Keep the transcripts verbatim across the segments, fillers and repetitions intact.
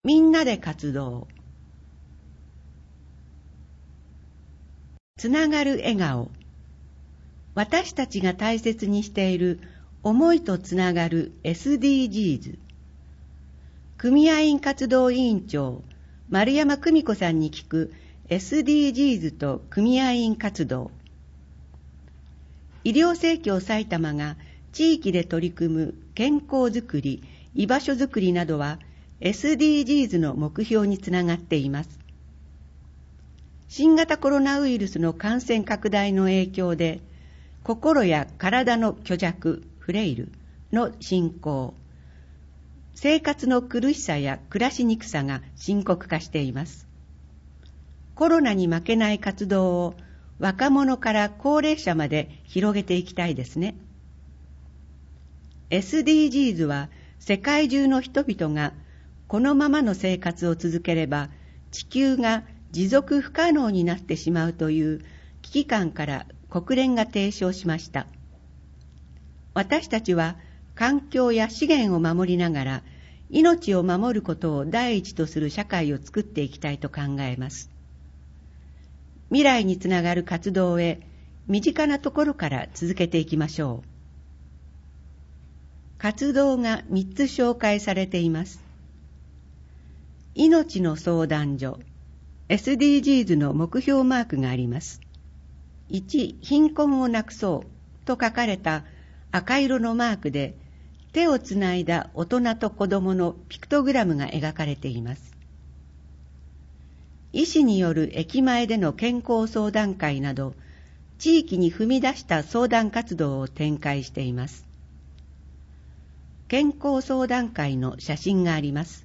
みんなで活動。つながる笑顔。私たちが大切にしている思いとつながる エスディージーズ。組合員活動委員長丸山久美子さんに聞く エスディージーズ と組合員活動。医療生協埼玉が地域で取り組む健康づくり、居場所づくりなどは エスディージーズ の目標につながっています。新型コロナウイルスの感染拡大の影響で、心や体の虚弱、フレイルの進行、生活の苦しさや暮らしにくさが深刻化しています。コロナに負けない活動を若者から高齢者まで広げていきたいですね。エスディージーズ は世界中の人々がこのままの生活を続ければ地球が持続不可能になってしまうという危機感から国連が提唱しました。私たちは環境や資源を守りながら命を守ることを第一とする社会を作っていきたいと考えます。未来につながる活動へ身近なところから続けていきましょう。活動がみっつ紹介されています。命の相談所 エスディージーズ の目標マークがあります。いち、貧困をなくそうと書かれた赤色のマークで手をつないだ大人と子供のピクトグラムが描かれています。医師による駅前での健康相談会など地域に踏み出した相談活動を展開しています。健康相談会の写真があります。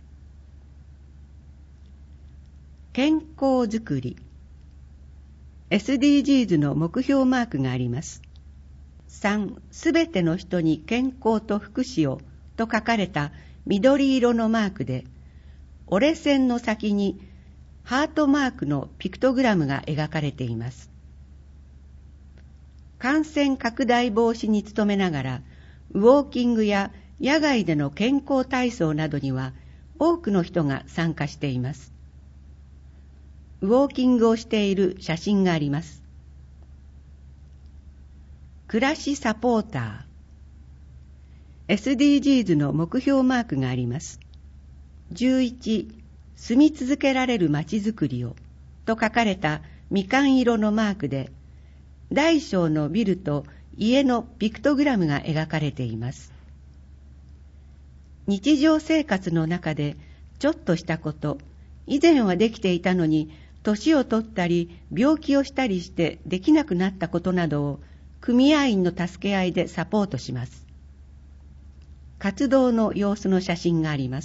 健康づくり エスディージーズ の目標マークがあります。さん、すべての人に健康と福祉をと書かれた緑色のマークで、折れ線の先にハートマークのピクトグラムが描かれています。感染拡大防止に努めながら、ウォーキングや野外での健康体操などには多くの人が参加しています。ウォーキングをしている写真があります。暮らしサポーター エスディージーズ の目標マークがあります。じゅういち、住み続けられるまちづくりをと書かれたみかん色のマークで大小のビルと家のピクトグラムが描かれています。日常生活の中でちょっとしたこと、以前はできていたのに年を取ったり病気をしたりしてできなくなったことなどを組合員の助け合いでサポートします。活動の様子の写真があります。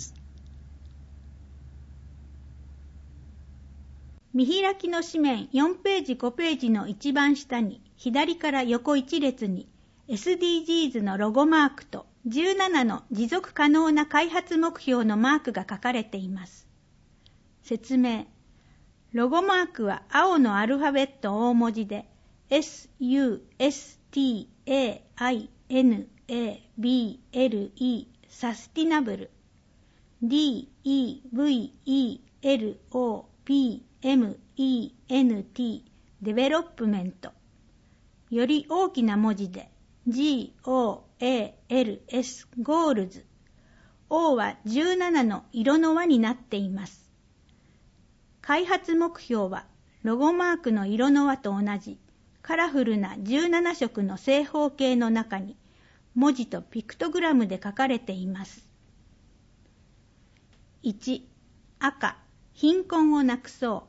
見開きの紙面よんページごページの一番下に左から横一列に エスディージーズ のロゴマークとじゅうななの持続可能な開発目標のマークが書かれています。説明。ロゴマークは青のアルファベット大文字で エス ユー エス ティー エー アイ エヌ エー ビー エル イー サスティナブル ディー イー ブイ イー エル オー ピー エム イー エヌ ティー デベロップメントより大きな文字で ジー オー エー エル エス ゴールズ O はじゅうななの色の輪になっています。開発目標はロゴマークの色の輪と同じカラフルなじゅうなな色の正方形の中に文字とピクトグラムで書かれています。いち、赤、貧困をなくそう。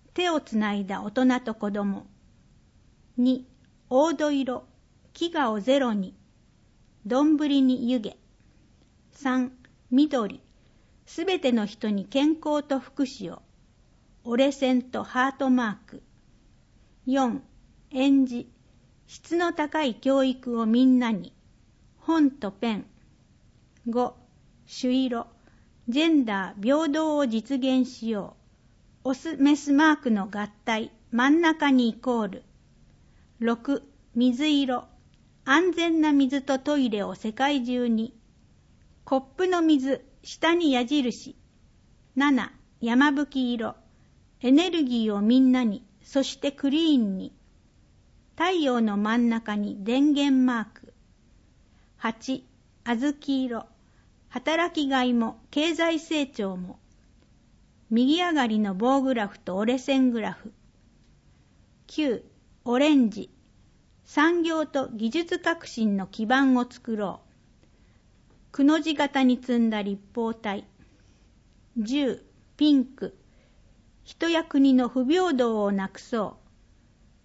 手をつないだ大人と子供。に、黄土色、飢餓をゼロに。丼に湯気。さん、緑、すべての人に健康と福祉を。折れ線とハートマーク。よん、えんじ、質の高い教育をみんなに。本とペン。ご、朱色、ジェンダー平等を実現しよう。オスメスマークの合体、真ん中にイコール。ろく、水色、安全な水とトイレを世界中に。コップの水、下に矢印。 なな、山吹色。エネルギーをみんなに、そしてクリーンに。太陽の真ん中に電源マーク。はち、小豆色。働きがいも経済成長も。右上がりの棒グラフと折れ線グラフ。きゅう、オレンジ。産業と技術革新の基盤を作ろう。くの字型に積んだ立方体。じゅう、ピンク。人や国の不平等をなくそう。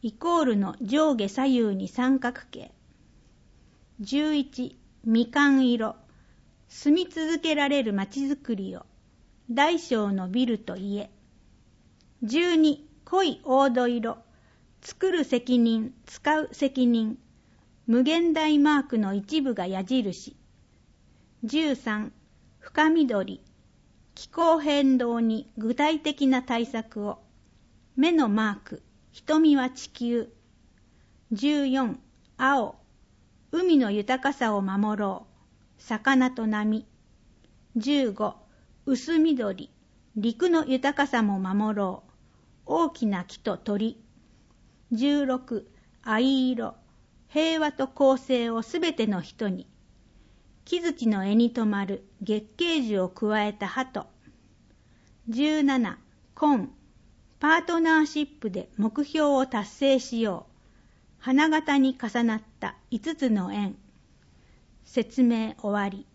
イコールの上下左右に三角形。じゅういち、みかん色。住み続けられるまちづくりを。大小のビルと家。じゅうに、濃い黄土色。作る責任、使う責任。無限大マークの一部が矢印。じゅうさん、深緑。気候変動に具体的な対策を。目のマーク、瞳は地球。じゅうよん、青。海の豊かさを守ろう。魚と波。じゅうご、薄緑。陸の豊かさも守ろう。大きな木と鳥。じゅうろく、藍色。平和と公正をすべての人に。木槌の絵に留まる月桂樹を加えた鳩。じゅうなな、紺。パートナーシップで目標を達成しよう。花形に重なったいつつの円。説明終わり。